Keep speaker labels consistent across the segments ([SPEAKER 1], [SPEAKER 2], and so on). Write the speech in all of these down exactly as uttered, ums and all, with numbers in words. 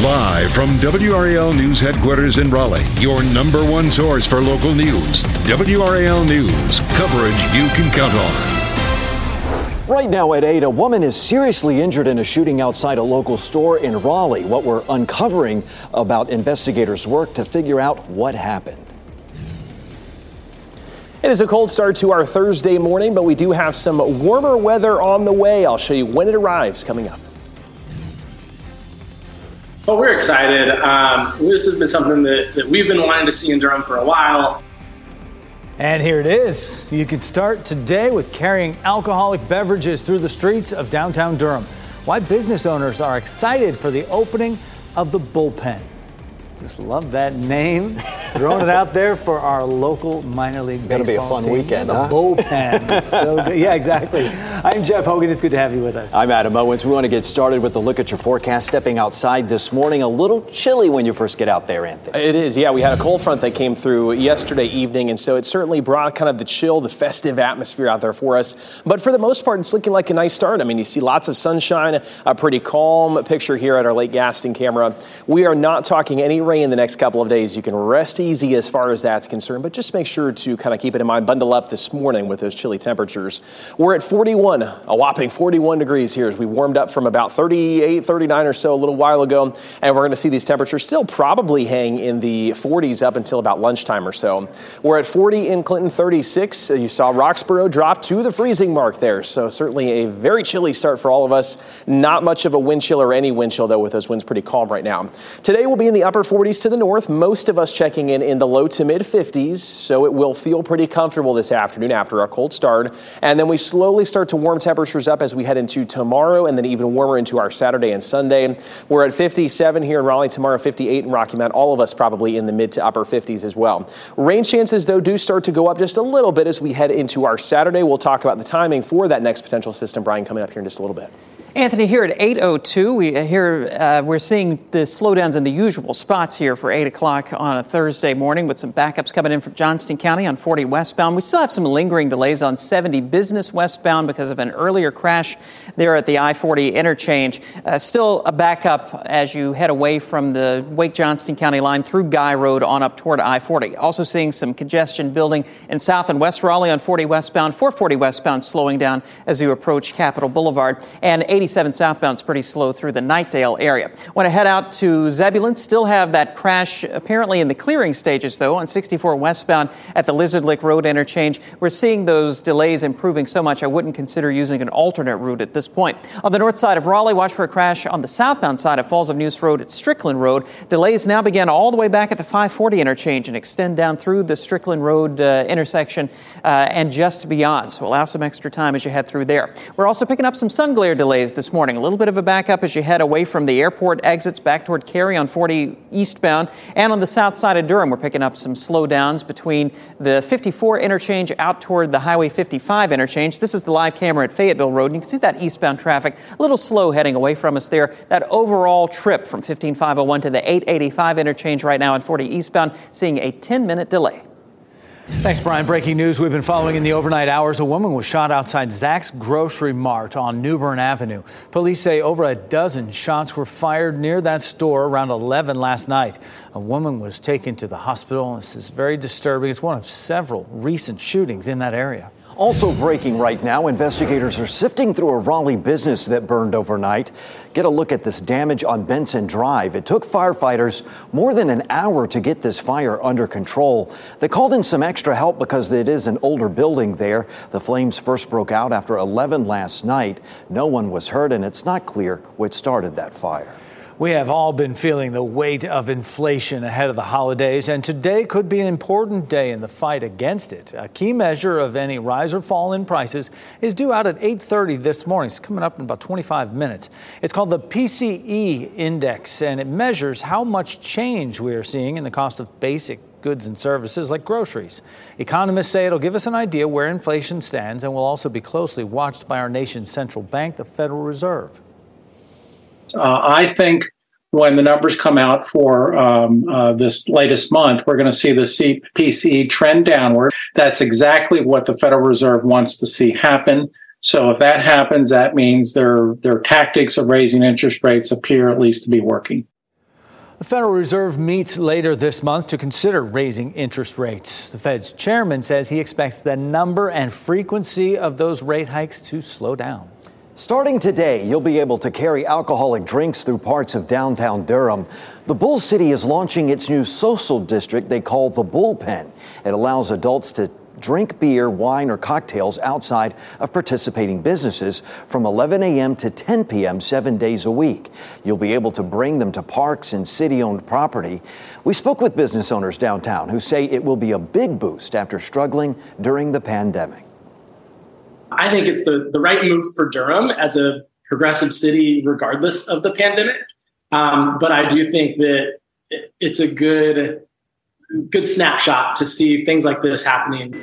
[SPEAKER 1] Live from W R A L News headquarters in Raleigh, your number one source for local news. W R A L News, coverage you can count on.
[SPEAKER 2] Right now at eight, a woman is seriously injured in a shooting outside a local store in Raleigh. What we're uncovering about investigators' work to figure out what happened.
[SPEAKER 3] It is a cold start to our Thursday morning, but we do have some warmer weather on the way. I'll show you when it arrives coming up.
[SPEAKER 4] Well, we're excited. Um, this has been something that, that we've been wanting to see in Durham for a while.
[SPEAKER 5] And here it is. You can start today with carrying alcoholic beverages through the streets of downtown Durham. Why business owners are excited for the opening of the Bullpen. Just love that name. Throwing it out there for our local minor league baseball team.
[SPEAKER 2] Gonna be a fun
[SPEAKER 5] team.
[SPEAKER 2] weekend,
[SPEAKER 5] the
[SPEAKER 2] huh?
[SPEAKER 5] Bullpen. So good. Yeah, exactly. I'm Jeff Hogan. It's good to have you with us.
[SPEAKER 2] I'm Adam Owens. We want to get started with a look at your forecast. Stepping outside this morning, a little chilly when you first get out there, Anthony.
[SPEAKER 3] It is, yeah. We had a cold front that came through yesterday evening, and so it certainly brought kind of the chill, the festive atmosphere out there for us. But for the most part, it's looking like a nice start. I mean, you see lots of sunshine, a pretty calm picture here at our Lake Gaston camera. We are not talking any rain the next couple of days. You can rest easy as far as that's concerned, but just make sure to kind of keep it in mind. Bundle up this morning with those chilly temperatures. We're at forty-one, a whopping forty-one degrees here as we warmed up from about thirty-eight, thirty-nine or so a little while ago, and we're going to see these temperatures still probably hang in the forties up until about lunchtime or so. We're at forty in Clinton, thirty-six. You saw Roxborough drop to the freezing mark there, so certainly a very chilly start for all of us. Not much of a wind chill or any wind chill, though, with those winds pretty calm right now. Today we'll be in the upper forties to the north, most of us checking in in the low to mid fifties, so it will feel pretty comfortable this afternoon after our cold start. And then we slowly start to warm temperatures up as we head into tomorrow and then even warmer into our Saturday and Sunday. We're at fifty-seven here in Raleigh tomorrow, fifty-eight in Rocky Mount, all of us probably in the mid to upper fifties as well. Rain chances, though, do start to go up just a little bit as we head into our Saturday. We'll talk about the timing for that next potential system, Brian, coming up here in just a little bit.
[SPEAKER 6] Anthony, here at eight oh two, we here uh, we're seeing the slowdowns in the usual spots here for eight o'clock on a Thursday morning with some backups coming in from Johnston County on forty westbound. We still have some lingering delays on seventy business westbound because of an earlier crash there at the I forty interchange. Uh, still a backup as you head away from the Wake-Johnston County line through Guy Road on up toward I forty. Also seeing some congestion building in South and West Raleigh on forty westbound, four forty westbound slowing down as you approach Capitol Boulevard, and eighty-seven southbound is pretty slow through the Knightdale area. Want to head out to Zebulon. Still have that crash apparently in the clearing stages, though, on sixty-four westbound at the Lizard Lick Road interchange. We're seeing those delays improving so much I wouldn't consider using an alternate route at this point. On the north side of Raleigh, watch for a crash on the southbound side of Falls of Neuse Road at Strickland Road. Delays now begin all the way back at the five forty interchange and extend down through the Strickland Road uh, intersection uh, and just beyond. So allow some extra time as you head through there. We're also picking up some sun glare delays this morning. A little bit of a backup as you head away from the airport exits back toward Cary on forty eastbound. And on the south side of Durham, we're picking up some slowdowns between the fifty-four interchange out toward the Highway fifty-five interchange. This is the live camera at Fayetteville Road. And you can see that eastbound traffic a little slow heading away from us there. That overall trip from fifteen five oh one to the eight eighty-five interchange right now on forty eastbound, seeing a ten-minute delay.
[SPEAKER 5] Thanks, Brian. Breaking news we've been following in the overnight hours. A woman was shot outside Zach's Grocery Mart on New Bern Avenue. Police say over a dozen shots were fired near that store around eleven last night. A woman was taken to the hospital. This is very disturbing. It's one of several recent shootings in that area.
[SPEAKER 2] Also breaking right now, investigators are sifting through a Raleigh business that burned overnight. Get a look at this damage on Benson Drive. It took firefighters more than an hour to get this fire under control. They called in some extra help because it is an older building there. The flames first broke out after eleven last night. No one was hurt, and it's not clear what started that fire.
[SPEAKER 5] We have all been feeling the weight of inflation ahead of the holidays, and today could be an important day in the fight against it. A key measure of any rise or fall in prices is due out at eight thirty this morning. It's coming up in about twenty-five minutes. It's called the P C E Index, and it measures how much change we are seeing in the cost of basic goods and services like groceries. Economists say it'll give us an idea where inflation stands and will also be closely watched by our nation's central bank, the Federal Reserve.
[SPEAKER 7] Uh, I think when the numbers come out for um, uh, this latest month, we're going to see the C- P C E trend downward. That's exactly what the Federal Reserve wants to see happen. So if that happens, that means their their tactics of raising interest rates appear at least to be working.
[SPEAKER 5] The Federal Reserve meets later this month to consider raising interest rates. The Fed's chairman says he expects the number and frequency of those rate hikes to slow down.
[SPEAKER 2] Starting today, you'll be able to carry alcoholic drinks through parts of downtown Durham. The Bull City is launching its new social district they call the Bullpen. It allows adults to drink beer, wine, or cocktails outside of participating businesses from eleven a.m. to ten p.m. seven days a week. You'll be able to bring them to parks and city-owned property. We spoke with business owners downtown who say it will be a big boost after struggling during the pandemic.
[SPEAKER 4] I think it's the, the right move for Durham as a progressive city, regardless of the pandemic. Um, but I do think that it's a good good snapshot to see things like this happening.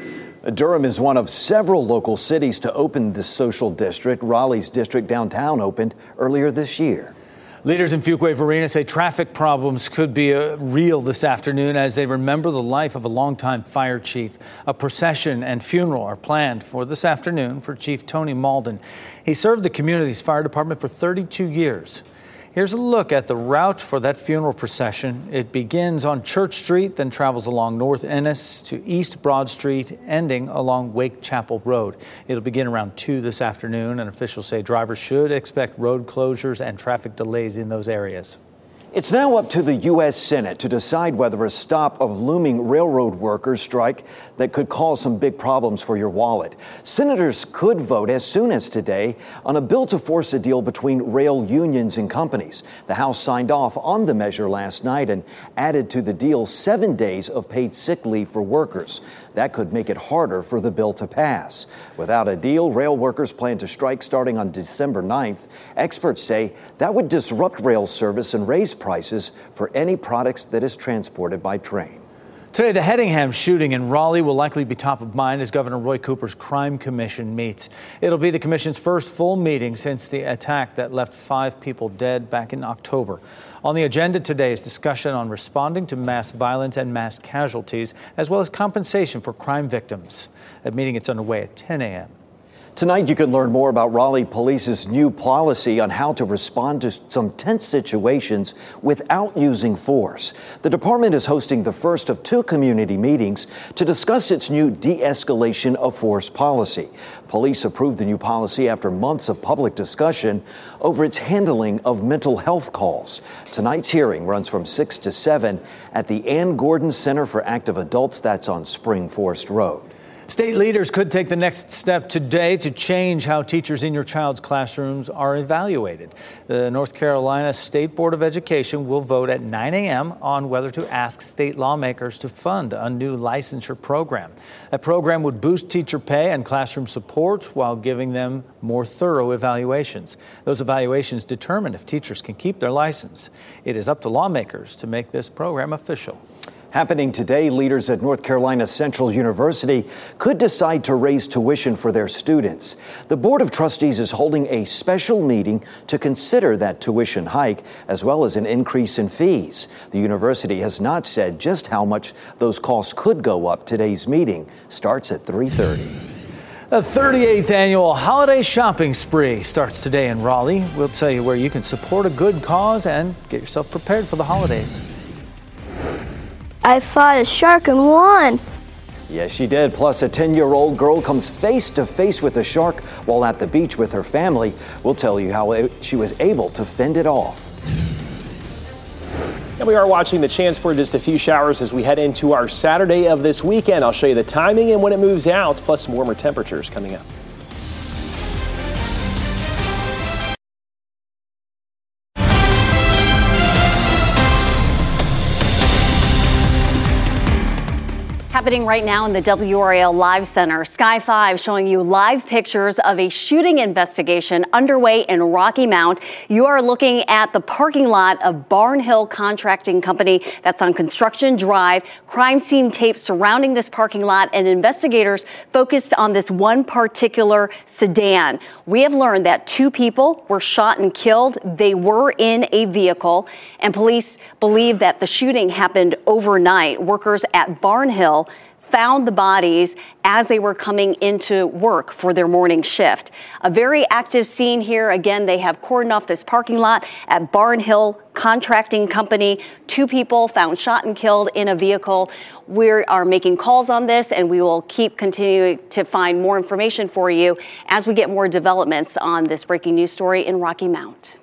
[SPEAKER 2] Durham is one of several local cities to open this social district. Raleigh's district downtown opened earlier this year.
[SPEAKER 5] Leaders in Fuquay-Varina say traffic problems could be uh, real this afternoon as they remember the life of a longtime fire chief. A procession and funeral are planned for this afternoon for Chief Tony Malden. He served the community's fire department for thirty-two years. Here's a look at the route for that funeral procession. It begins on Church Street, then travels along North Ennis to East Broad Street, ending along Wake Chapel Road. It'll begin around two this afternoon, and officials say drivers should expect road closures and traffic delays in those areas.
[SPEAKER 2] It's now up to the U S Senate to decide whether a stop of looming railroad workers strike that could cause some big problems for your wallet. Senators could vote as soon as today on a bill to force a deal between rail unions and companies. The House signed off on the measure last night and added to the deal seven days of paid sick leave for workers. That could make it harder for the bill to pass. Without a deal, rail workers plan to strike starting on December ninth. Experts say that would disrupt rail service and raise prices for any products that is transported by train.
[SPEAKER 5] Today, the Hedingham shooting in Raleigh will likely be top of mind as Governor Roy Cooper's Crime Commission meets. It'll be the commission's first full meeting since the attack that left five people dead back in October. On the agenda today is discussion on responding to mass violence and mass casualties, as well as compensation for crime victims. That meeting gets underway at ten a.m.
[SPEAKER 2] Tonight, you can learn more about Raleigh Police's new policy on how to respond to some tense situations without using force. The department is hosting the first of two community meetings to discuss its new de-escalation of force policy. Police approved the new policy after months of public discussion over its handling of mental health calls. Tonight's hearing runs from six to seven at the Ann Gordon Center for Active Adults. That's on Spring Forest Road.
[SPEAKER 5] State leaders could take the next step today to change how teachers in your child's classrooms are evaluated. The North Carolina State Board of Education will vote at nine a.m. on whether to ask state lawmakers to fund a new licensure program. That program would boost teacher pay and classroom support while giving them more thorough evaluations. Those evaluations determine if teachers can keep their license. It is up to lawmakers to make this program official.
[SPEAKER 2] Happening today, leaders at North Carolina Central University could decide to raise tuition for their students. The Board of Trustees is holding a special meeting to consider that tuition hike, as well as an increase in fees. The university has not said just how much those costs could go up. Today's meeting starts at three thirty.
[SPEAKER 5] The thirty-eighth annual holiday shopping spree starts today in Raleigh. We'll tell you where you can support a good cause and get yourself prepared for the holidays.
[SPEAKER 8] I fought a shark and won.
[SPEAKER 2] Yes, she did. Plus, a ten-year-old girl comes face to face with a shark while at the beach with her family. We'll tell you how she was able to fend it off.
[SPEAKER 3] And we are watching the chance for just a few showers as we head into our Saturday of this weekend. I'll show you the timing and when it moves out, plus some warmer temperatures coming up.
[SPEAKER 9] Happening right now in the W R A L Live Center. Sky five showing you live pictures of a shooting investigation underway in Rocky Mount. You are looking at the parking lot of Barnhill Contracting Company. That's on Construction Drive. Crime scene tapes surrounding this parking lot, and investigators focused on this one particular sedan. We have learned that two people were shot and killed. They were in a vehicle, and police believe that the shooting happened overnight. Workers at Barnhill found the bodies as they were coming into work for their morning shift. A very active scene here. Again, they have cordoned off this parking lot at Barnhill contracting company. Two people found shot and killed in a vehicle. We are making calls on this, and we will keep continuing to find more information for you as we get more developments on this breaking news story in Rocky Mount.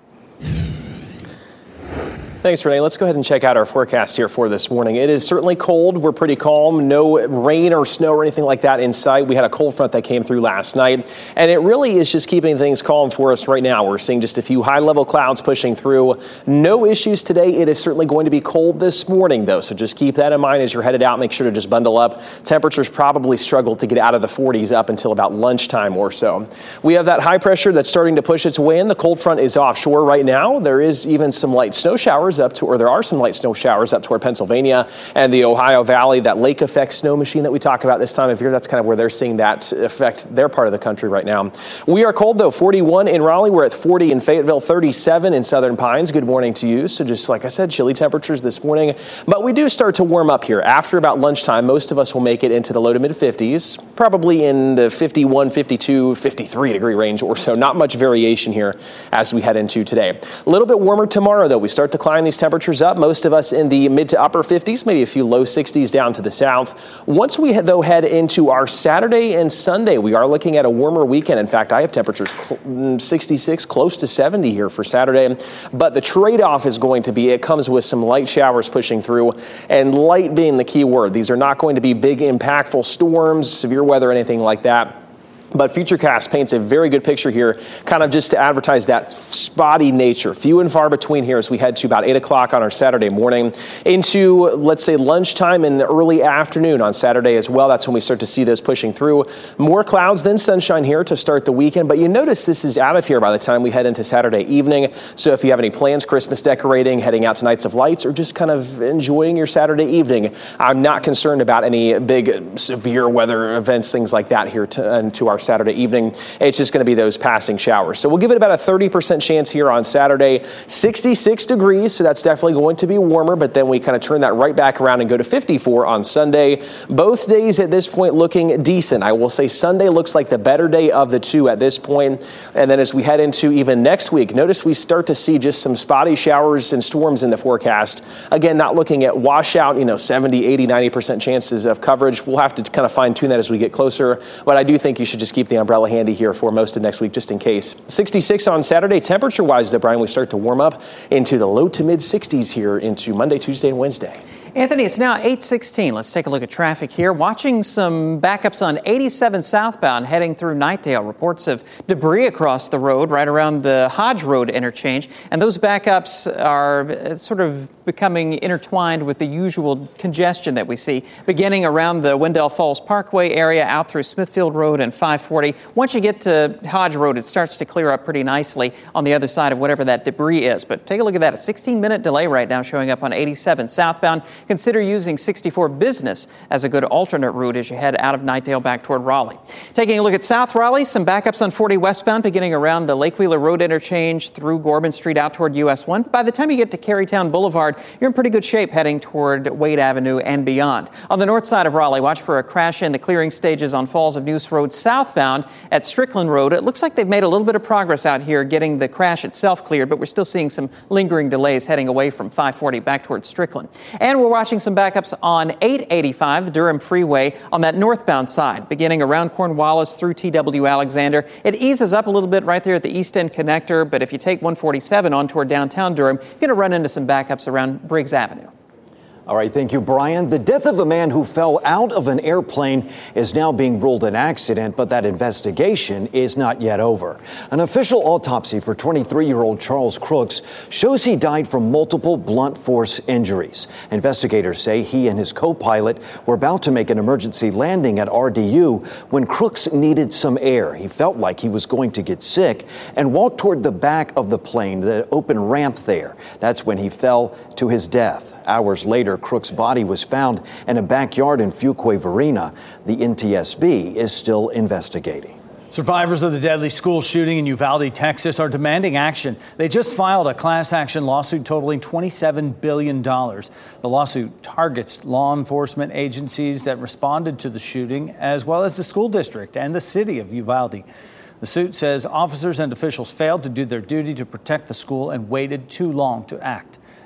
[SPEAKER 3] Thanks, Renee. Let's go ahead and check out our forecast here for this morning. It is certainly cold. We're pretty calm. No rain or snow or anything like that in sight. We had a cold front that came through last night, and it really is just keeping things calm for us right now. We're seeing just a few high-level clouds pushing through. No issues today. It is certainly going to be cold this morning, though, so just keep that in mind as you're headed out. Make sure to just bundle up. Temperatures probably struggle to get out of the forties up until about lunchtime or so. We have that high pressure that's starting to push its way in. The cold front is offshore right now. There is even some light snow showers up to, or there are some light snow showers up toward Pennsylvania and the Ohio Valley. That lake effect snow machine that we talk about this time of year, that's kind of where they're seeing that affect their part of the country right now. We are cold, though. forty-one in Raleigh. We're at forty in Fayetteville, thirty-seven in Southern Pines. Good morning to you. So just like I said, chilly temperatures this morning, but we do start to warm up here. After about lunchtime, most of us will make it into the low to mid fifties, probably in the fifty-one, fifty-two, fifty-three degree range or so. Not much variation here as we head into today. A little bit warmer tomorrow, though. We start to climb these temperatures up. Most of us in the mid to upper fifties, maybe a few low sixties down to the south. Once we though head into our Saturday and Sunday, we are looking at a warmer weekend. In fact, I have temperatures cl- sixty-six, close to seventy here for Saturday. But the trade-off is going to be it comes with some light showers pushing through, and light being the key word. These are not going to be big, impactful storms, severe weather, anything like that. But Futurecast paints a very good picture here, kind of just to advertise that spotty nature. Few and far between here as we head to about eight o'clock on our Saturday morning into, let's say, lunchtime and early afternoon on Saturday as well. That's when we start to see those pushing through. More clouds than sunshine here to start the weekend. But you notice this is out of here by the time we head into Saturday evening. So if you have any plans, Christmas decorating, heading out to Nights of Lights, or just kind of enjoying your Saturday evening, I'm not concerned about any big severe weather events, things like that here to, uh, to our Saturday evening. It's just going to be those passing showers. So we'll give it about a thirty percent chance here on Saturday. sixty-six degrees, so that's definitely going to be warmer, but then we kind of turn that right back around and go to fifty-four on Sunday. Both days at this point looking decent. I will say Sunday looks like the better day of the two at this point. And then as we head into even next week, notice we start to see just some spotty showers and storms in the forecast. Again, not looking at washout, you know, seventy, eighty, ninety percent chances of coverage. We'll have to kind of fine tune that as we get closer, but I do think you should just keep the umbrella handy here for most of next week, just in case. sixty-six on Saturday. Temperature-wise, though, Brian, we start to warm up into the low to mid sixties here into Monday, Tuesday, and Wednesday.
[SPEAKER 6] Anthony, it's now eight sixteen. Let's take a look at traffic here. Watching some backups on eighty-seven southbound heading through Knightdale. Reports of debris across the road right around the Hodge Road interchange. And those backups are sort of becoming intertwined with the usual congestion that we see, beginning around the Wendell Falls Parkway area out through Smithfield Road and five forty. Once you get to Hodge Road, it starts to clear up pretty nicely on the other side of whatever that debris is. But take a look at that. A sixteen-minute delay right now showing up on eighty-seven southbound. Consider using sixty-four Business as a good alternate route as you head out of Knightdale back toward Raleigh. Taking a look at South Raleigh, some backups on forty westbound beginning around the Lake Wheeler Road interchange through Gorman Street out toward U S one. By the time you get to Carytown Boulevard, you're in pretty good shape heading toward Wade Avenue and beyond. On the north side of Raleigh, watch for a crash in the clearing stages on Falls of Neuse Road southbound at Strickland Road. It looks like they've made a little bit of progress out here getting the crash itself cleared, but we're still seeing some lingering delays heading away from five forty back towards Strickland. And we're watching some backups on eight eighty-five, the Durham Freeway, on that northbound side, beginning around Cornwallis through T W Alexander. It eases up a little bit right there at the East End connector, but if you take one forty-seven on toward downtown Durham, you're going to run into some backups around Briggs Avenue.
[SPEAKER 2] All right, thank you, Brian. The death of a man who fell out of an airplane is now being ruled an accident, but that investigation is not yet over. An official autopsy for twenty-three-year-old Charles Crooks shows he died from multiple blunt force injuries. Investigators say he and his co-pilot were about to make an emergency landing at R D U when Crooks needed some air. He felt like he was going to get sick and walked toward the back of the plane, the open ramp there. That's when he fell to his death. Hours later, Crooks' body was found in a backyard in Fuquay Varina. The N T S B is still investigating.
[SPEAKER 5] Survivors of the deadly school shooting in Uvalde, Texas, are demanding action. They just filed a class action lawsuit totaling twenty-seven billion dollars. The lawsuit targets law enforcement agencies that responded to the shooting, as well as the school district and the city of Uvalde. The suit says officers and officials failed to do their duty to protect the school and waited too long to act.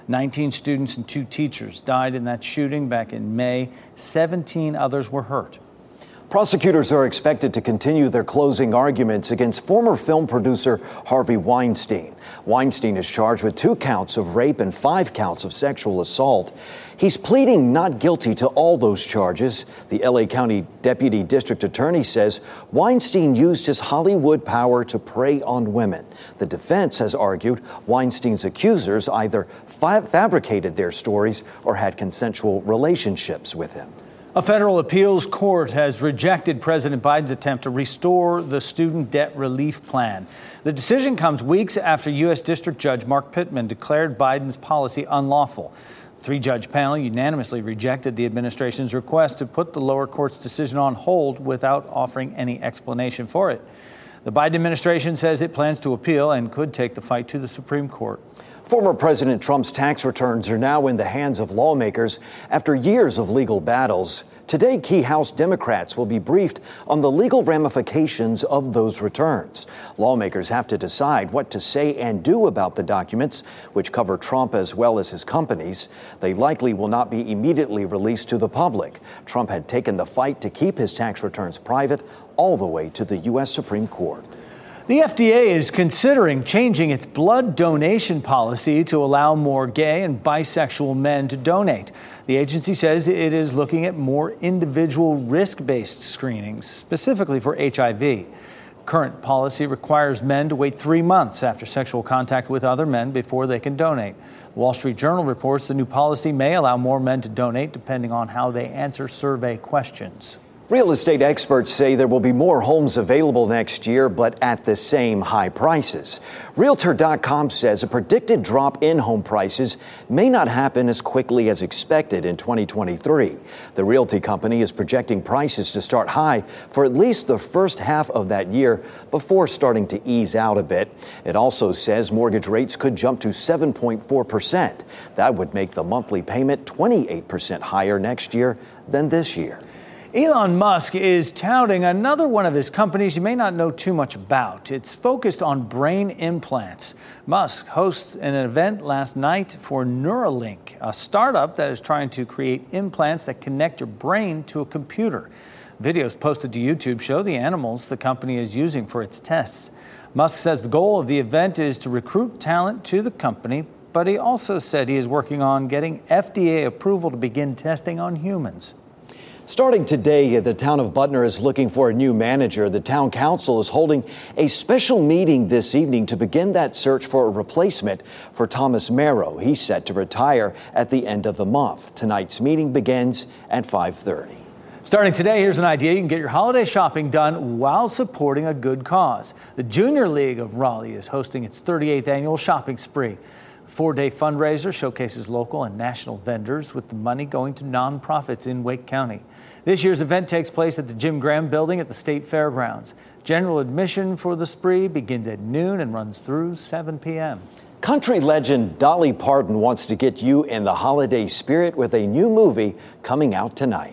[SPEAKER 5] nineteen students and two teachers died in that shooting back in May. seventeen others were hurt.
[SPEAKER 2] Prosecutors are expected to continue their closing arguments against former film producer Harvey Weinstein. Weinstein is charged with two counts of rape and five counts of sexual assault. He's pleading not guilty to all those charges. The L A County Deputy District Attorney says Weinstein used his Hollywood power to prey on women. The defense has argued Weinstein's accusers either fa- fabricated their stories or had consensual relationships with him.
[SPEAKER 5] A federal appeals court has rejected President Biden's attempt to restore the student debt relief plan. The decision comes weeks after U S District Judge Mark Pittman declared Biden's policy unlawful. The three-judge panel unanimously rejected the administration's request to put the lower court's decision on hold without offering any explanation for it. The Biden administration says it plans to appeal and could take the fight to the Supreme Court.
[SPEAKER 2] Former President Trump's tax returns are now in the hands of lawmakers after years of legal battles. Today, key House Democrats will be briefed on the legal ramifications of those returns. Lawmakers have to decide what to say and do about the documents, which cover Trump as well as his companies. They likely will not be immediately released to the public. Trump had taken the fight to keep his tax returns private all the way to the U S Supreme Court.
[SPEAKER 5] The F D A is considering changing its blood donation policy to allow more gay and bisexual men to donate. The agency says it is looking at more individual risk-based screenings, specifically for H I V. Current policy requires men to wait three months after sexual contact with other men before they can donate. The Wall Street Journal reports the new policy may allow more men to donate depending on how they answer survey questions.
[SPEAKER 2] Real estate experts say there will be more homes available next year, but at the same high prices. Realtor dot com says a predicted drop in home prices may not happen as quickly as expected in twenty twenty-three. The realty company is projecting prices to start high for at least the first half of that year before starting to ease out a bit. It also says mortgage rates could jump to seven point four percent. That would make the monthly payment twenty-eight percent higher next year than this year.
[SPEAKER 5] Elon Musk is touting another one of his companies you may not know too much about. It's focused on brain implants. Musk hosts an event last night for Neuralink, a startup that is trying to create implants that connect your brain to a computer. Videos posted to YouTube show the animals the company is using for its tests. Musk says the goal of the event is to recruit talent to the company, but he also said he is working on getting F D A approval to begin testing on humans.
[SPEAKER 2] Starting today, the town of Butner is looking for a new manager. The town council is holding a special meeting this evening to begin that search for a replacement for Thomas Merrow. He's set to retire at the end of the month. Tonight's meeting begins at five thirty.
[SPEAKER 5] Starting today, here's an idea. You can get your holiday shopping done while supporting a good cause. The Junior League of Raleigh is hosting its thirty-eighth annual shopping spree. The four-day fundraiser showcases local and national vendors with the money going to nonprofits in Wake County. This year's event takes place at the Jim Graham Building at the State Fairgrounds. General admission for the spree begins at noon and runs through seven p.m.
[SPEAKER 2] Country legend Dolly Parton wants to get you in the holiday spirit with a new movie coming out tonight.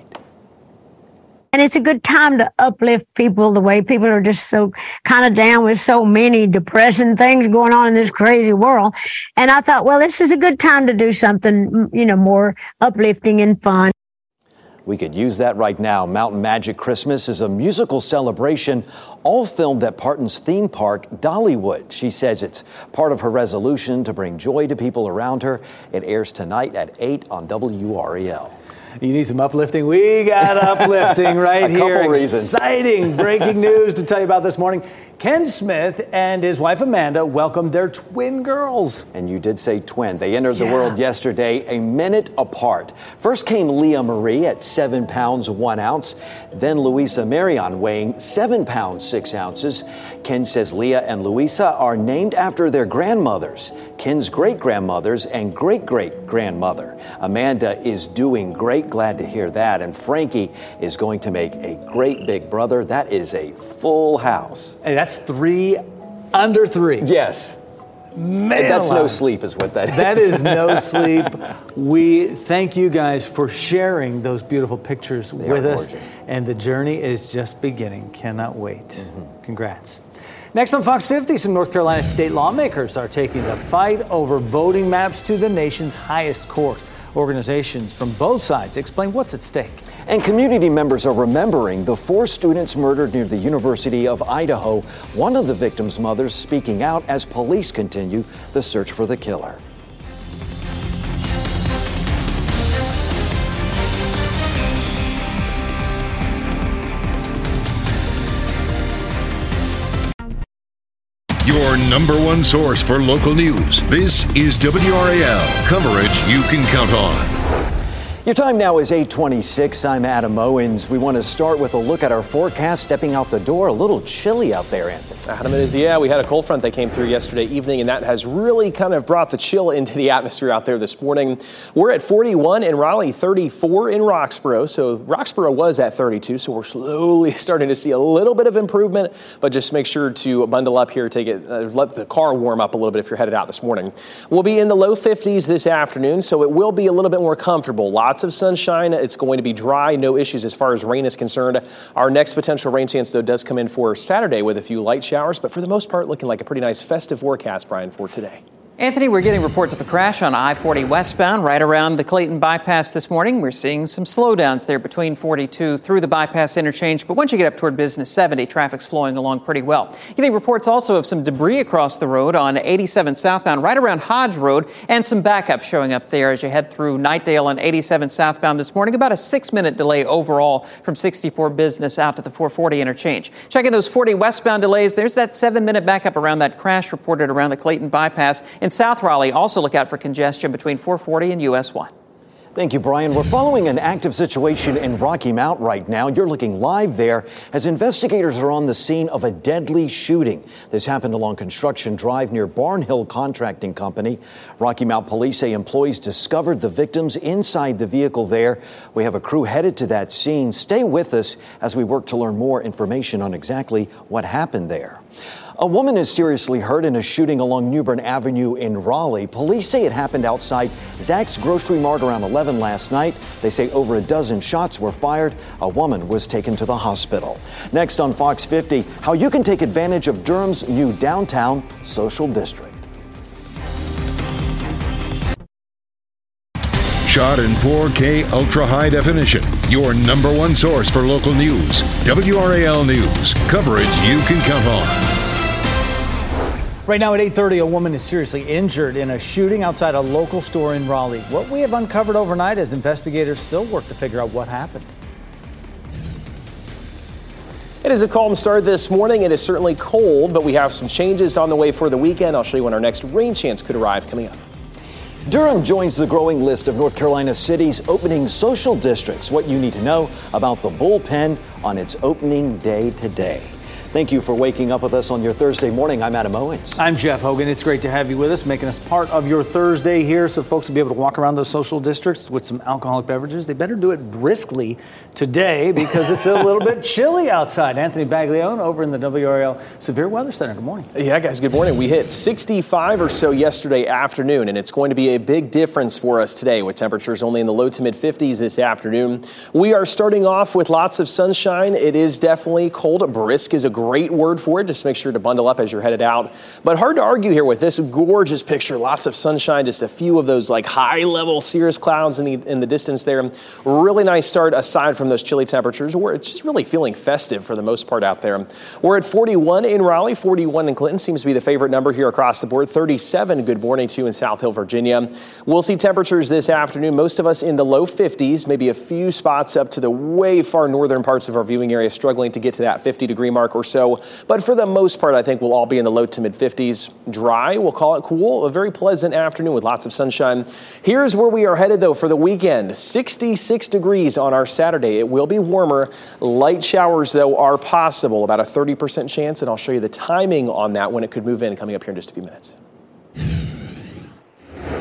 [SPEAKER 10] And it's a good time to uplift people the way people are just so kind of down with so many depressing things going on in this crazy world. And I thought, well, this is a good time to do something, you know, more uplifting and fun.
[SPEAKER 2] We could use that right now. Mountain Magic Christmas is a musical celebration, all filmed at Parton's theme park, Dollywood. She says it's part of her resolution to bring joy to people around her. It airs tonight at eight on W R E L.
[SPEAKER 5] You need some uplifting? We got uplifting right
[SPEAKER 2] a
[SPEAKER 5] here.
[SPEAKER 2] Couple reasons.
[SPEAKER 5] Exciting breaking news to tell you about this morning. Ken Smith and his wife Amanda welcomed their twin girls.
[SPEAKER 2] And you did say twin. They entered
[SPEAKER 5] yeah.
[SPEAKER 2] the world yesterday a minute apart. First came Leah Marie at seven pounds, one ounce. Then Louisa Marion weighing seven pounds, six ounces. Ken says Leah and Louisa are named after their grandmothers, Ken's great-grandmothers and great-great-grandmother. Amanda is doing great. Glad to hear that. And Frankie is going to make a great big brother. That is a full house.
[SPEAKER 5] Hey, that's three under three.
[SPEAKER 2] Yes.
[SPEAKER 5] Man,
[SPEAKER 2] that's no sleep is what that is.
[SPEAKER 5] That is no sleep. We thank you guys for sharing those beautiful pictures
[SPEAKER 2] they
[SPEAKER 5] with
[SPEAKER 2] are
[SPEAKER 5] us.
[SPEAKER 2] Gorgeous.
[SPEAKER 5] And the journey is just beginning. Cannot wait. Mm-hmm. Congrats. Next on Fox fifty, some North Carolina state lawmakers are taking the fight over voting maps to the nation's highest court. Organizations from both sides explain what's at stake.
[SPEAKER 2] And community members are remembering the four students murdered near the University of Idaho. One of the victims' mothers speaking out as police continue the search for the killer.
[SPEAKER 1] Your number one source for local news. This is W R A L, coverage you can count on.
[SPEAKER 2] Your time now is eight twenty-six. I'm Adam Owens. We want to start with a look at our forecast. Stepping out the door, a little chilly out there, Anthony.
[SPEAKER 3] Adam, it is, yeah. We had a cold front that came through yesterday evening, and that has really kind of brought the chill into the atmosphere out there this morning. We're at forty-one in Raleigh, thirty-four in Roxborough. So Roxborough was at thirty-two, so we're slowly starting to see a little bit of improvement, but just make sure to bundle up here, take it, uh, let the car warm up a little bit if you're headed out this morning. We'll be in the low fifties this afternoon, so it will be a little bit more comfortable. Lots of sunshine. It's going to be dry. No issues as far as rain is concerned. Our next potential rain chance, though, does come in for Saturday with a few light showers, but for the most part, looking like a pretty nice festive forecast, Brian, for today.
[SPEAKER 6] Anthony, we're getting reports of a crash on I forty westbound right around the Clayton bypass this morning. We're seeing some slowdowns there between forty-two through the bypass interchange. But once you get up toward Business seventy, traffic's flowing along pretty well. Getting reports also of some debris across the road on eighty-seven southbound right around Hodge Road, and some backup showing up there as you head through Knightdale on eighty-seven southbound this morning. About a six-minute delay overall from sixty-four Business out to the four forty interchange. Checking those forty westbound delays, there's that seven-minute backup around that crash reported around the Clayton bypass. In South Raleigh, also look out for congestion between four forty and U S one.
[SPEAKER 2] Thank you, Brian. We're following an active situation in Rocky Mount right now. You're looking live there as investigators are on the scene of a deadly shooting. This happened along Construction Drive near Barnhill Contracting Company. Rocky Mount police say employees discovered the victims inside the vehicle there. We have a crew headed to that scene. Stay with us as we work to learn more information on exactly what happened there. A woman is seriously hurt in a shooting along Newbern Avenue in Raleigh. Police say it happened outside Zach's Grocery Mart around eleven last night. They say over a dozen shots were fired. A woman was taken to the hospital. Next on Fox fifty, how you can take advantage of Durham's new downtown social district.
[SPEAKER 1] Shot in four K ultra high definition. Your number one source for local news. W R A L News. Coverage you can count on.
[SPEAKER 5] Right now at eight thirty, a woman is seriously injured in a shooting outside a local store in Raleigh. What we have uncovered overnight as investigators still work to figure out what happened.
[SPEAKER 3] It is a calm start this morning. It is certainly cold, but we have some changes on the way for the weekend. I'll show you when our next rain chance could arrive coming up.
[SPEAKER 2] Durham joins the growing list of North Carolina cities opening social districts. What you need to know about the bullpen on its opening day today. Thank you for waking up with us on your Thursday morning. I'm Adam Owens.
[SPEAKER 5] I'm Jeff Hogan. It's great to have you with us, making us part of your Thursday here so folks will be able to walk around those social districts with some alcoholic beverages. They better do it briskly today because it's a little bit chilly outside. Anthony Baglione over in the W R A L Severe Weather Center. Good morning.
[SPEAKER 3] Yeah, guys, good morning. We hit sixty-five or so yesterday afternoon, and it's going to be a big difference for us today with temperatures only in the low to mid fifties this afternoon. We are starting off with lots of sunshine. It is definitely cold. Brisk is a great word for it. Just make sure to bundle up as you're headed out. But hard to argue here with this gorgeous picture. Lots of sunshine, just a few of those like high level cirrus clouds in the, in the distance there. Really nice start aside from those chilly temperatures where it's just really feeling festive for the most part out there. We're at forty-one in Raleigh, forty-one in Clinton seems to be the favorite number here across the board. thirty-seven, good morning to you in South Hill, Virginia. We'll see temperatures this afternoon. Most of us in the low fifties, maybe a few spots up to the way far northern parts of our viewing area struggling to get to that fifty degree mark or so. But for the most part, I think we'll all be in the low to mid fifties. Dry, we'll call it cool. A very pleasant afternoon with lots of sunshine. Here's where we are headed, though, for the weekend. sixty-six degrees on our Saturday. It will be warmer. Light showers, though, are possible. About a thirty percent chance, and I'll show you the timing on that when it could move in coming up here in just a few minutes.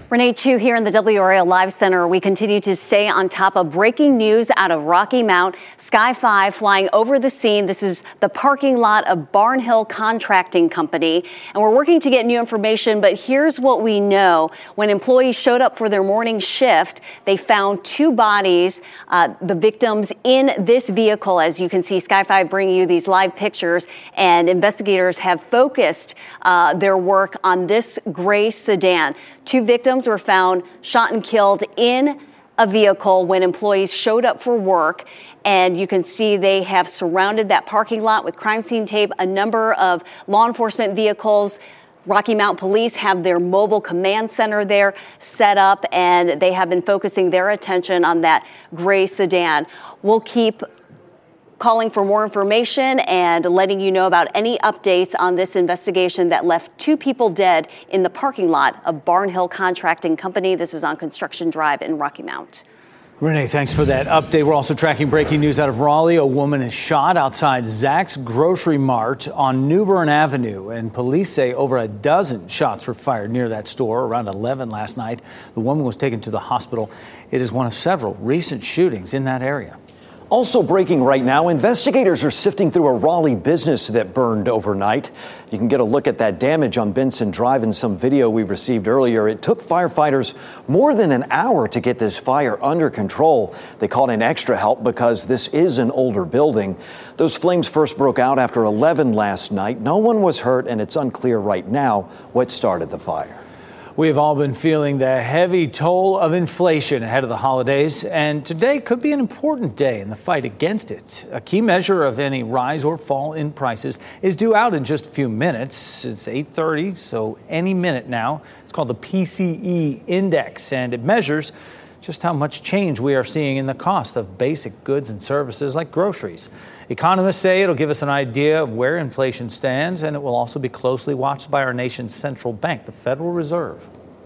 [SPEAKER 9] Renee Chu here in the W R A L Live Center. We continue to stay on top of breaking news out of Rocky Mount. Sky five flying over the scene. This is the parking lot of Barnhill Contracting Company. And we're working to get new information, but here's what we know. When employees showed up for their morning shift, they found two bodies, uh, the victims in this vehicle. As you can see, Sky five bringing you these live pictures, and investigators have focused uh, their work on this gray sedan. Two victims were found shot and killed in a vehicle when employees showed up for work. And you can see they have surrounded that parking lot with crime scene tape. A number of law enforcement vehicles. Rocky Mount Police have their mobile command center there set up, and they have been focusing their attention on that gray sedan. We'll keep calling for more information and letting you know about any updates on this investigation that left two people dead in the parking lot of Barnhill Contracting Company. This is on Construction Drive in Rocky Mount.
[SPEAKER 5] Renee, thanks for that update. We're also tracking breaking news out of Raleigh. A woman is shot outside Zach's Grocery Mart on New Bern Avenue, and police say over a dozen shots were fired near that store around eleven last night. The woman was taken to the hospital. It is one of several recent shootings in that area.
[SPEAKER 2] Also breaking right now, investigators are sifting through a Raleigh business that burned overnight. You can get a look at that damage on Benson Drive in some video we received earlier. It took firefighters more than an hour to get this fire under control. They called in extra help because this is an older building. Those flames first broke out after eleven last night. No one was hurt, and it's unclear right now what started the fire.
[SPEAKER 5] We have all been feeling the heavy toll of inflation ahead of the holidays, and today could be an important day in the fight against it. A key measure of any rise or fall in prices is due out in just a few minutes. It's eight thirty, so any minute now. It's called the P C E Index, and it measures just how much change we are seeing in the cost of basic goods and services like groceries. Economists say it'll give us an idea of where inflation stands, and it will also be closely watched by our nation's central bank, the Federal Reserve.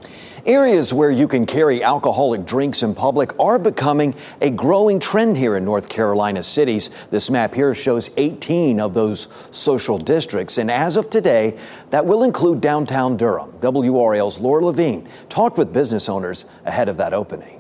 [SPEAKER 2] Areas where you can carry alcoholic drinks in public are becoming a growing trend here in North Carolina cities. This map here shows eighteen of those social districts, and as of today, that will include downtown Durham. W R A L's Laura Levine talked with business owners ahead of that opening.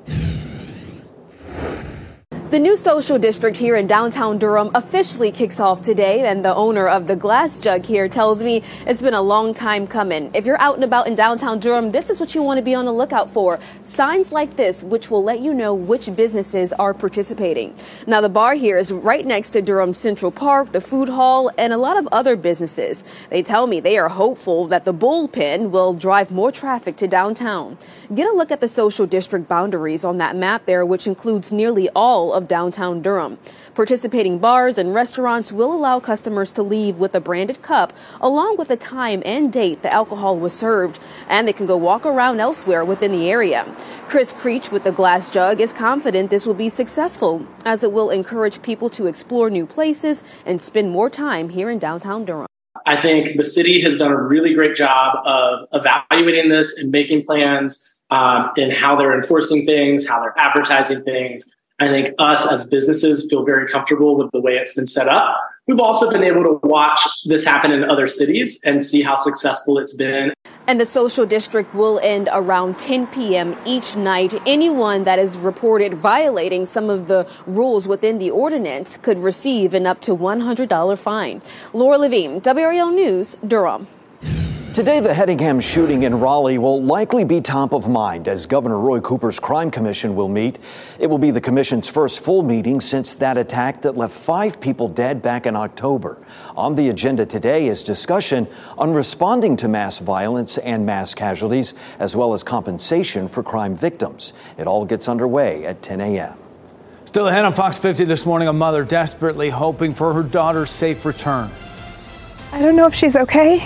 [SPEAKER 11] The new social district here in downtown Durham officially kicks off today, and the owner of the Glass Jug here tells me it's been a long time coming. If you're out and about in downtown Durham, this is what you want to be on the lookout for. Signs like this, which will let you know which businesses are participating. Now, the bar here is right next to Durham Central Park, the food hall, and a lot of other businesses. They tell me they are hopeful that the bullpen will drive more traffic to downtown. Get a look at the social district boundaries on that map there, which includes nearly all of downtown Durham. Participating bars and restaurants will allow customers to leave with a branded cup along with the time and date the alcohol was served, and they can go walk around elsewhere within the area. Chris Creech with the Glass Jug is confident this will be successful, as it will encourage people to explore new places and spend more time here in downtown Durham.
[SPEAKER 4] I think the city has done a really great job of evaluating this and making plans um, in how they're enforcing things, how they're advertising things. I think us as businesses feel very comfortable with the way it's been set up. We've also been able to watch this happen in other cities and see how successful it's been.
[SPEAKER 11] And the social district will end around ten p.m. each night. Anyone that is reported violating some of the rules within the ordinance could receive an up to one hundred dollars fine. Laura Levine, W R A L News, Durham.
[SPEAKER 2] Today, the Hedingham shooting in Raleigh will likely be top of mind as Governor Roy Cooper's Crime Commission will meet. It will be the commission's first full meeting since that attack that left five people dead back in October. On the agenda today is discussion on responding to mass violence and mass casualties, as well as compensation for crime victims. It all gets underway at ten a.m.
[SPEAKER 5] Still ahead on Fox fifty this morning, a mother desperately hoping for her daughter's safe return.
[SPEAKER 12] I don't know if she's okay.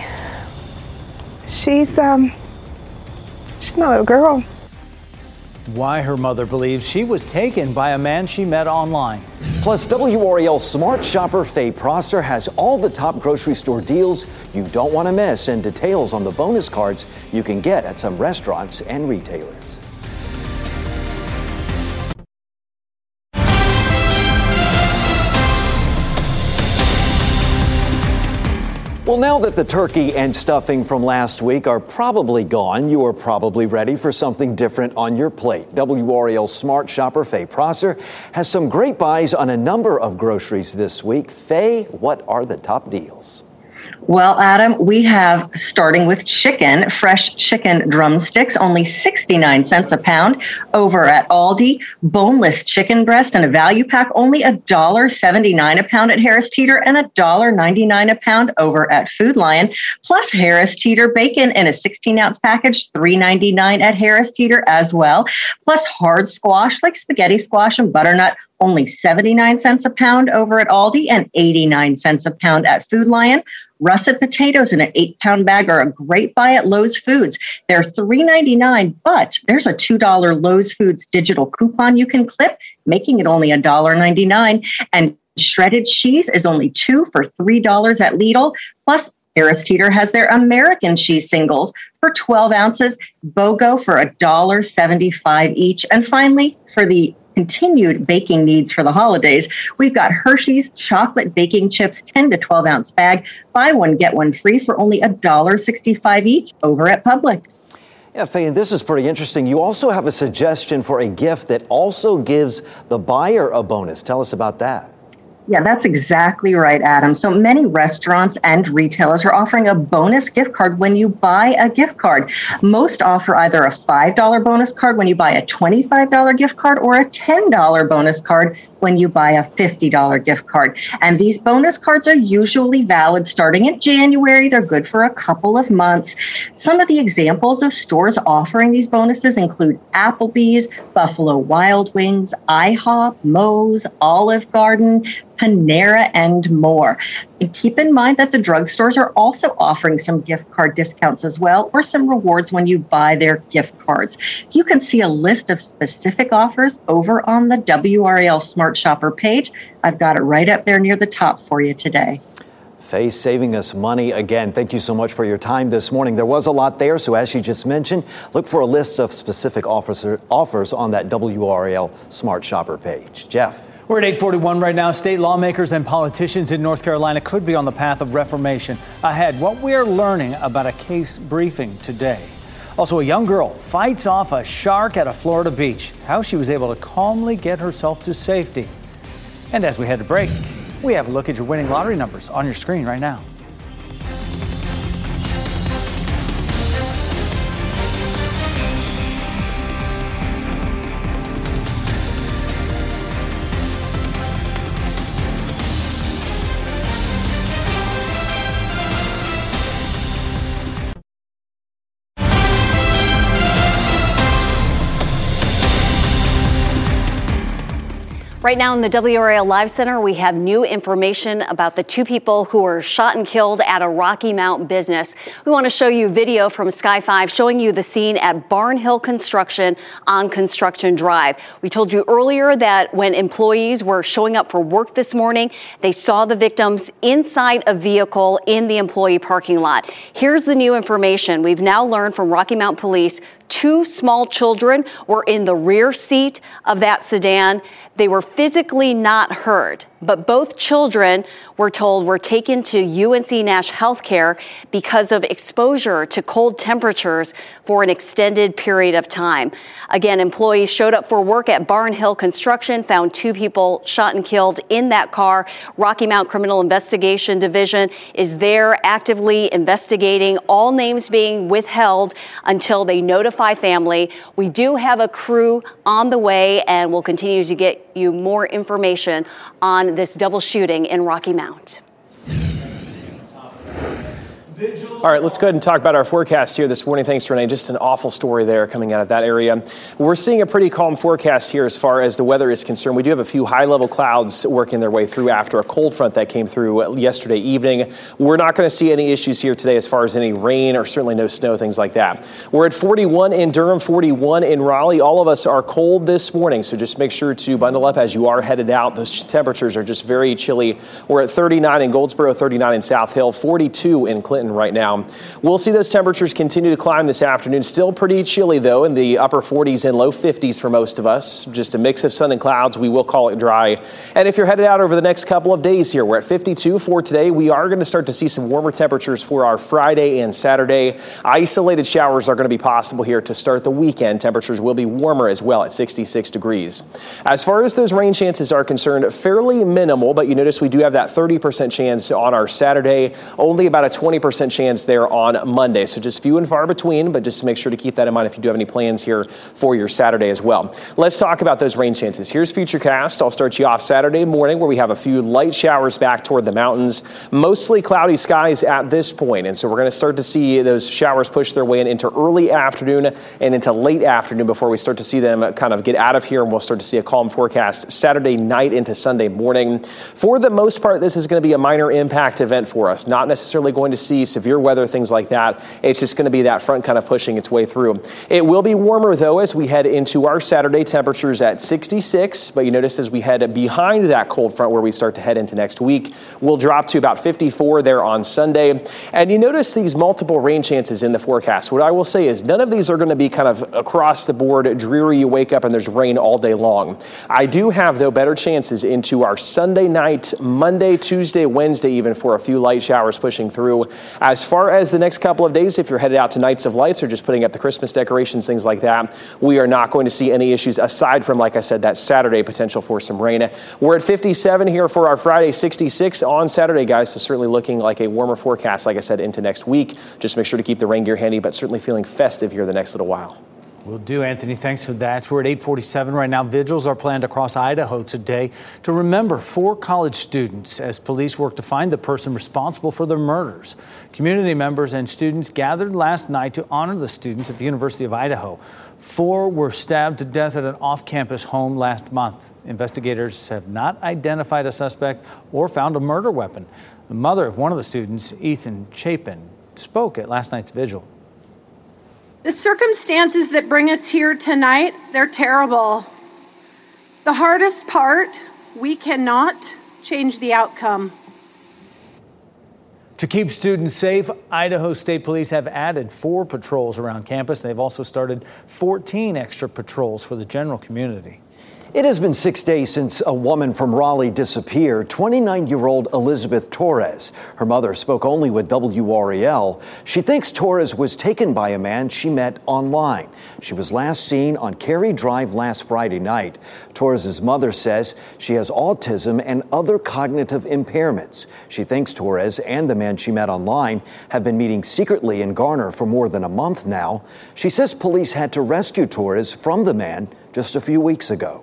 [SPEAKER 12] She's, um, she's my little girl.
[SPEAKER 5] Why her mother believes she was taken by a man she met online.
[SPEAKER 2] Plus, W R A L Smart Shopper Faye Prosser has all the top grocery store deals you don't want to miss and details on the bonus cards you can get at some restaurants and retailers. Well, now that the turkey and stuffing from last week are probably gone, you are probably ready for something different on your plate. W R A L Smart Shopper Faye Prosser has some great buys on a number of groceries this week. Faye, what are the top deals?
[SPEAKER 13] Well, Adam, we have, starting with chicken, fresh chicken drumsticks, only sixty-nine cents a pound over at Aldi. Boneless chicken breast in a value pack, only one dollar seventy-nine a pound at Harris Teeter and one dollar ninety-nine a pound over at Food Lion. Plus Harris Teeter bacon in a sixteen ounce package, three ninety-nine at Harris Teeter as well. Plus hard squash like spaghetti squash and butternut, only seventy-nine cents a pound over at Aldi and eighty-nine cents a pound at Food Lion. Russet potatoes in an eight pound bag are a great buy at Lowe's Foods. They're three ninety-nine, but there's a two dollar Lowe's Foods digital coupon you can clip, making it only one dollar ninety-nine. And shredded cheese is only two for three dollars at Lidl. Plus, Harris Teeter has their American cheese singles for twelve ounces, BOGO for one dollar seventy-five each. And finally, for the continued baking needs for the holidays, we've got Hershey's chocolate baking chips, ten to twelve ounce bag. Buy one, get one free for only one dollar sixty-five each over at Publix.
[SPEAKER 2] Yeah, Faye, and this is pretty interesting. You also have a suggestion for a gift that also gives the buyer a bonus. Tell us about that.
[SPEAKER 13] Yeah, that's exactly right, Adam. So many restaurants and retailers are offering a bonus gift card when you buy a gift card. Most offer either a five dollar bonus card when you buy a twenty-five dollar gift card or a ten dollar bonus card when you buy a fifty dollar gift card. And these bonus cards are usually valid starting in January. They're good for a couple of months. Some of the examples of stores offering these bonuses include Applebee's, Buffalo Wild Wings, IHOP, Moe's, Olive Garden, Panera, and more. And keep in mind that the drugstores are also offering some gift card discounts as well, or some rewards when you buy their gift cards. You can see a list of specific offers over on the W R A L Smart Shopper page. I've got it right up there near the top for you today.
[SPEAKER 2] Faye, saving us money again. Thank you so much for your time this morning. There was a lot there, so as she just mentioned, look for a list of specific offers, offers on that W R A L Smart Shopper page. Jeff.
[SPEAKER 5] We're at eight forty-one right now. State lawmakers and politicians in North Carolina could be on the path of reformation. Ahead, what we are learning about a case briefing today. Also, a young girl fights off a shark at a Florida beach. How she was able to calmly get herself to safety. And as we head to break, we have a look at your winning lottery numbers on your screen right now.
[SPEAKER 9] Right now in the W R A L Live Center, we have new information about the two people who were shot and killed at a Rocky Mount business. We want to show you video from Sky five showing you the scene at Barnhill Construction on Construction Drive. We told you earlier that when employees were showing up for work this morning, they saw the victims inside a vehicle in the employee parking lot. Here's the new information. We've now learned from Rocky Mount Police two small children were in the rear seat of that sedan. They were physically not hurt, but both children, we're told, were taken to U N C Nash Healthcare because of exposure to cold temperatures for an extended period of time. Again, employees showed up for work at Barnhill Construction, found two people shot and killed in that car. Rocky Mount Criminal Investigation Division is there actively investigating, all names being withheld until they notify family. We do have a crew on the way, and we'll continue to get you more information on this double shooting in Rocky Mount.
[SPEAKER 3] All right, let's go ahead and talk about our forecast here this morning. Thanks, Renee. Just an awful story there coming out of that area. We're seeing a pretty calm forecast here as far as the weather is concerned. We do have a few high-level clouds working their way through after a cold front that came through yesterday evening. We're not going to see any issues here today as far as any rain or certainly no snow, things like that. We're at forty-one in Durham, forty-one in Raleigh. All of us are cold this morning, so just make sure to bundle up as you are headed out. Those temperatures are just very chilly. We're at thirty-nine in Goldsboro, thirty-nine in South Hill, forty-two in Clinton, Clinton right now. We'll see those temperatures continue to climb this afternoon. Still pretty chilly, though, in the upper forties and low fifties for most of us. Just a mix of sun and clouds. We will call it dry. And if you're headed out over the next couple of days here, we're at fifty-two for today. We are going to start to see some warmer temperatures for our Friday and Saturday. Isolated showers are going to be possible here to start the weekend. Temperatures will be warmer as well at sixty-six degrees. As far as those rain chances are concerned, fairly minimal, but you notice we do have that thirty percent chance on our Saturday, only about a twenty percent chance there on Monday. So just few and far between, but just make sure to keep that in mind if you do have any plans here for your Saturday as well. Let's talk about those rain chances. Here's Futurecast. I'll start you off Saturday morning where we have a few light showers back toward the mountains, mostly cloudy skies at this point. And so we're going to start to see those showers push their way in into early afternoon and into late afternoon before we start to see them kind of get out of here, and we'll start to see a calm forecast Saturday night into Sunday morning. For the most part, this is going to be a minor impact event for us. Not necessarily going to see severe weather, things like that. It's just going to be that front kind of pushing its way through. It will be warmer, though, as we head into our Saturday. Temperatures at sixty-six, but you notice as we head behind that cold front where we start to head into next week, we'll drop to about fifty-four there on Sunday. And you notice these multiple rain chances in the forecast. What I will say is none of these are going to be kind of across the board dreary. You wake up and there's rain all day long. I do have, though, better chances into our Sunday night, Monday, Tuesday, Wednesday, even for a few light showers pushing through. As far as the next couple of days, if you're headed out to Nights of Lights or just putting up the Christmas decorations, things like that, we are not going to see any issues aside from, like I said, that Saturday potential for some rain. We're at fifty-seven here for our Friday, sixty-six on Saturday, guys. So certainly looking like a warmer forecast, like I said, into next week. Just make sure to keep the rain gear handy, but certainly feeling festive here the next little while.
[SPEAKER 5] Will do, Anthony. Thanks for that. We're at eight forty-seven right now. Vigils are planned across Idaho today to remember four college students as police work to find the person responsible for their murders. Community members and students gathered last night to honor the students at the University of Idaho. Four were stabbed to death at an off-campus home last month. Investigators have not identified a suspect or found a murder weapon. The mother of one of the students, Ethan Chapin, spoke at last night's vigil.
[SPEAKER 14] The circumstances that bring us here tonight, they're terrible. The hardest part, we cannot change the outcome.
[SPEAKER 5] To keep students safe, Idaho State Police have added four patrols around campus. They've also started fourteen extra patrols for the general community.
[SPEAKER 2] It has been six days since a woman from Raleigh disappeared, twenty-nine-year-old Elizabeth Torres. Her mother spoke only with W R A L. She thinks Torres was taken by a man she met online. She was last seen on Cary Drive last Friday night. Torres' mother says she has autism and other cognitive impairments. She thinks Torres and the man she met online have been meeting secretly in Garner for more than a month now. She says police had to rescue Torres from the man just a few weeks ago.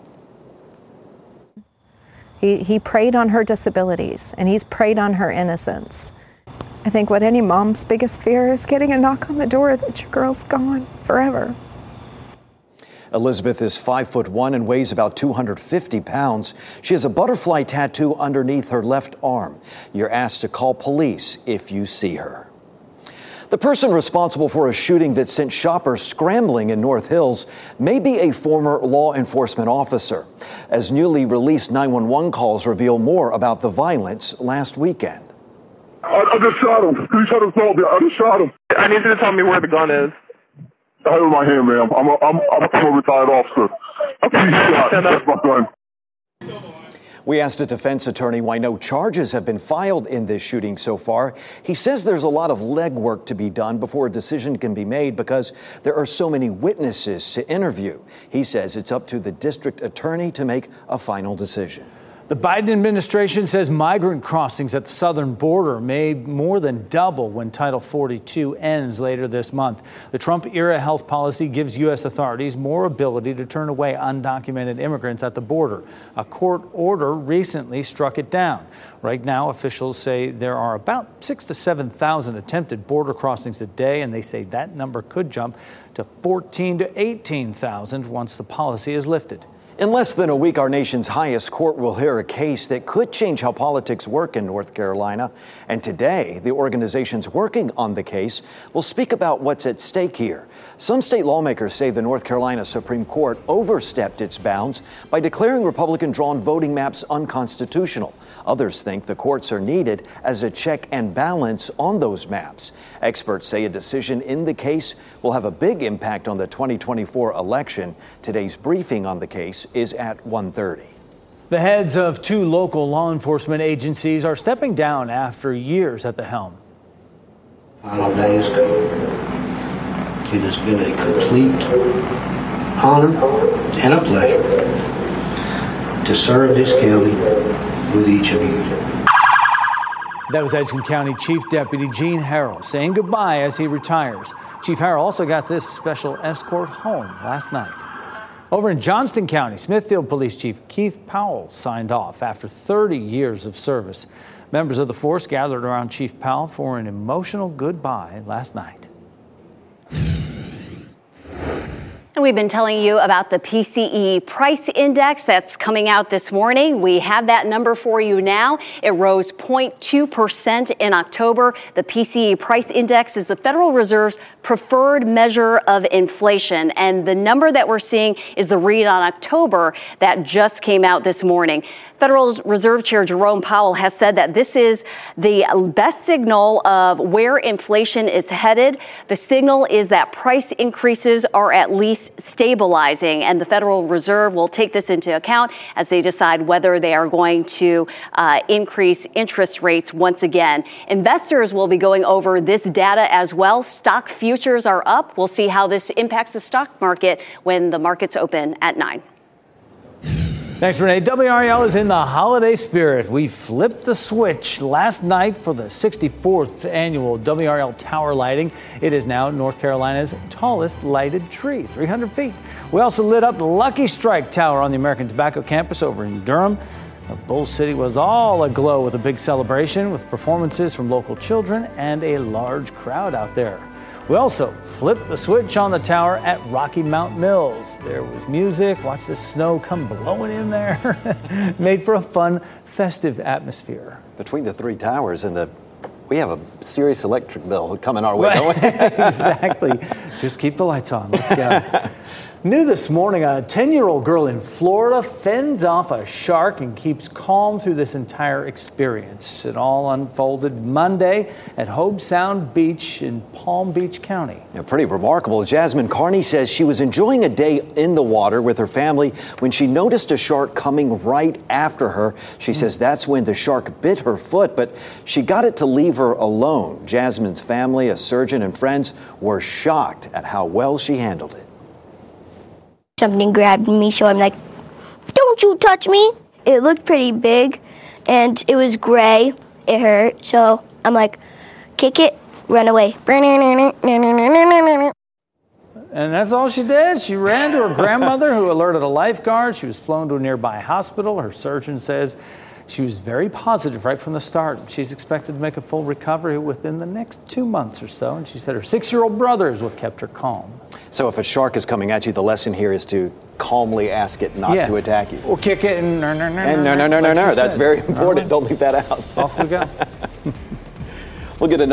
[SPEAKER 12] He, he preyed on her disabilities, and he's preyed on her innocence. I think what any mom's biggest fear is getting a knock on the door that your girl's gone forever.
[SPEAKER 2] Elizabeth is five foot one and weighs about two hundred fifty pounds. She has a butterfly tattoo underneath her left arm. You're asked to call police if you see her. The person responsible for a shooting that sent shoppers scrambling in North Hills may be a former law enforcement officer, as newly released nine one one calls reveal more about the violence last weekend.
[SPEAKER 15] I, I just shot him. He tried to assault me. I just shot him. I need you to tell me where the gun is. I have it in my hand, ma'am. I'm a, I'm, I'm, I'm a retired officer. Okay. Shot. That's my gun.
[SPEAKER 2] We asked a defense attorney why no charges have been filed in this shooting so far. He says there's a lot of legwork to be done before a decision can be made because there are so many witnesses to interview. He says it's up to the district attorney to make a final decision.
[SPEAKER 5] The Biden administration says migrant crossings at the southern border may more than double when Title forty-two ends later this month. The Trump-era health policy gives U S authorities more ability to turn away undocumented immigrants at the border. A court order recently struck it down. Right now, officials say there are about six to seven thousand attempted border crossings a day, and they say that number could jump to fourteen to eighteen thousand once the policy is lifted.
[SPEAKER 2] In less than a week, our nation's highest court will hear a case that could change how politics work in North Carolina. And today, the organizations working on the case will speak about what's at stake here. Some state lawmakers say the North Carolina Supreme Court overstepped its bounds by declaring Republican-drawn voting maps unconstitutional. Others think the courts are needed as a check and balance on those maps. Experts say a decision in the case will have a big impact on the twenty twenty-four election. Today's briefing on the case is at one thirty.
[SPEAKER 5] The heads of two local law enforcement agencies are stepping down after years at the helm.
[SPEAKER 16] Final day is come. It has been a complete honor and a pleasure to serve this county with each of you.
[SPEAKER 5] That was Edson County Chief Deputy Gene Harrell saying goodbye as he retires. Chief Harrell also got this special escort home last night. Over in Johnston County, Smithfield Police Chief Keith Powell signed off after thirty years of service. Members of the force gathered around Chief Powell for an emotional goodbye last night.
[SPEAKER 9] And we've been telling you about the P C E price index that's coming out this morning. We have that number for you now. It rose zero point two percent in October. The P C E price index is the Federal Reserve's preferred measure of inflation. And the number that we're seeing is the read on October that just came out this morning. Federal Reserve Chair Jerome Powell has said that this is the best signal of where inflation is headed. The signal is that price increases are at least stabilizing, and the Federal Reserve will take this into account as they decide whether they are going to uh, increase interest rates once again. Investors will be going over this data as well. Stock futures are up. We'll see how this impacts the stock market when the markets open at nine.
[SPEAKER 5] Thanks, Renee. W R A L is in the holiday spirit. We flipped the switch last night for the sixty-fourth annual W R A L Tower lighting. It is now North Carolina's tallest lighted tree, three hundred feet. We also lit up Lucky Strike Tower on the American Tobacco campus over in Durham. Bull City was all aglow with a big celebration with performances from local children and a large crowd out there. We also flipped the switch on the tower at Rocky Mount Mills. There was music, watch the snow come blowing in there. Made for a fun, festive atmosphere.
[SPEAKER 2] Between the three towers and the, we have a serious electric bill coming our way, don't we?
[SPEAKER 5] Exactly. Just keep the lights on. Let's go. New this morning, a ten-year-old girl in Florida fends off a shark and keeps calm through this entire experience. It all unfolded Monday at Hobe Sound Beach in Palm Beach County.
[SPEAKER 2] Yeah, pretty remarkable. Jasmine Carney says she was enjoying a day in the water with her family when she noticed a shark coming right after her. She mm. says that's when the shark bit her foot, but she got it to leave her alone. Jasmine's family, a surgeon, and friends were shocked at how well she handled it.
[SPEAKER 8] Something grabbed me, so I'm like, don't you touch me. It looked pretty big, and it was gray. It hurt, so I'm like, kick it, run away.
[SPEAKER 5] And that's all she did. She ran to her grandmother, who alerted a lifeguard. She was flown to a nearby hospital. Her surgeon says she was very positive right from the start. She's expected to make a full recovery within the next two months or so. And she said her six-year-old brother is what kept her calm.
[SPEAKER 2] So if a shark is coming at you, the lesson here is to calmly ask it not
[SPEAKER 5] yeah.
[SPEAKER 2] to attack you.
[SPEAKER 5] Or kick it and no, no, no,
[SPEAKER 2] and no, no, no, no, no. That's very important. Don't leave that out.
[SPEAKER 5] Off we go.
[SPEAKER 2] We'll get another.